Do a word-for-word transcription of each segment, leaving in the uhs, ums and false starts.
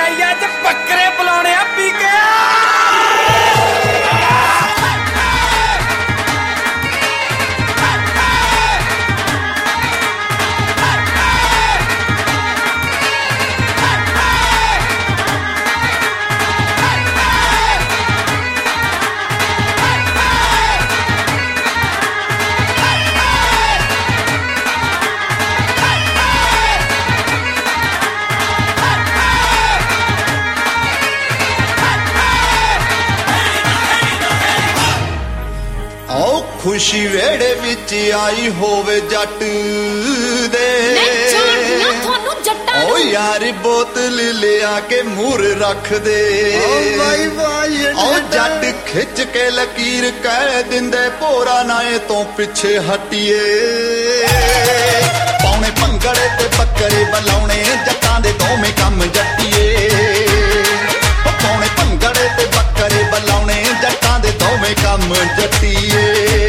ਆਈਆ ਤੇ ਬੱਕਰੇ ਬੁਲਾਉਣੇ ਆ ਪੀ ਕੇ खुशी वेड़े विच आई होवे जट दे ओ यारी बोतल ले आके मूर रख दे ओ जट खिच के लकीर कह दिंदे पोरा नाए तो पिछे हटिए पौने भंगड़े ते बकरे बलाउणे जट्टां दे दोवें कम जट्टिए पौने भंगड़े ते बकरे बलाउणे जट्टां दे दोवें कम जट्टिए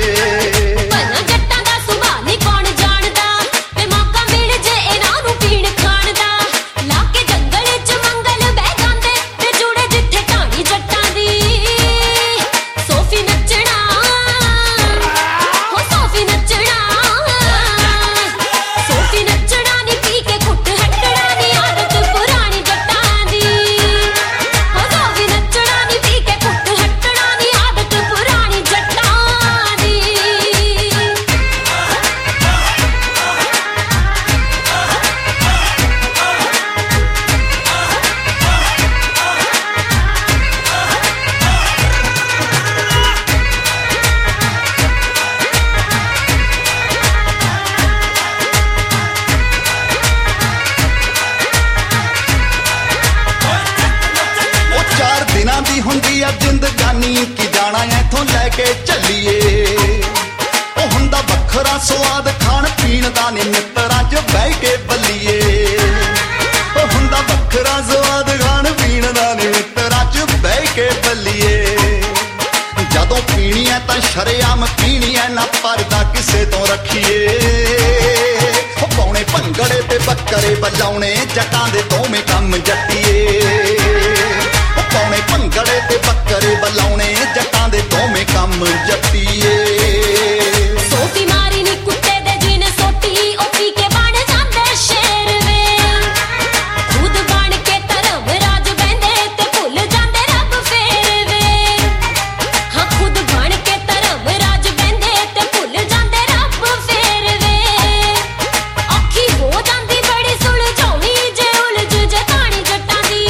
जिंदगानी की जाना इथों लैके चलीए ओ हुंदा बखरा स्वाद खाण पीण दा नी मित्तरां च बह के बल्लीए ओ हुंदा बखरा स्वाद खाण पीण दा नी मित्तरां च बह के बल्लीए जदों पीनी है तां शरेआम पीनी है ना परदा किसे तो रखिए ओ पौने भंगड़े ते बकरे बजाउणे जट्टां दे दोवें कम जट्टिए पौने भंगड़े ते बकरे बलाउणे जट्टां दे दोवें कम जट्टिए सोटी मारी नी कुत्ते दे जिन सोटी ओ पी के बन जांदे शेर वे खुद बन के धर्म राज बहंदे ते भुल जांदे रब फेर वे हां खुद बन के धर्म राज बहंदे ते भुल जांदे रब फेर वे औखी हो जांदी बड़ी सुलझाउणी जे उलझ जे कहानी जट्टां दी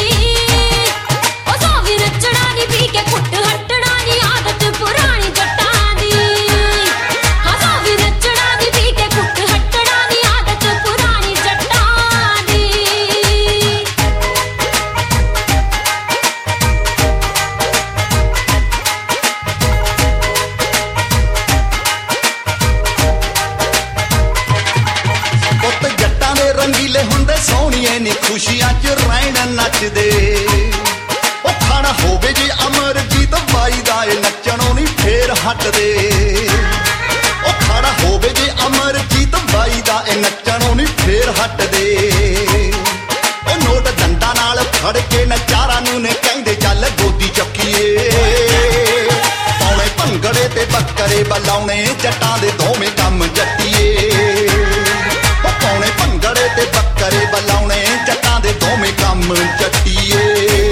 रंगीले हुंदे सोहणीए नी खुशियां च रहण नचदे ओ खाना होवे जे अमरजीत बाई दा नचणों नी फेर हटदे ओ खाना होवे जे अमरजीत बाई दा नचणों नी फेर हटदे ओ नोट डंडा नाल फड़ के नचारा नू ने कहंदे चल गोदी चक्कीए पौणे भंगड़े ते बकरे बलाउणे जट्टां दे दोवें कम जट्टिए पौने भंगड़े ते बकरे बलाउणे जट्टां दे दोवें कम जट्टिए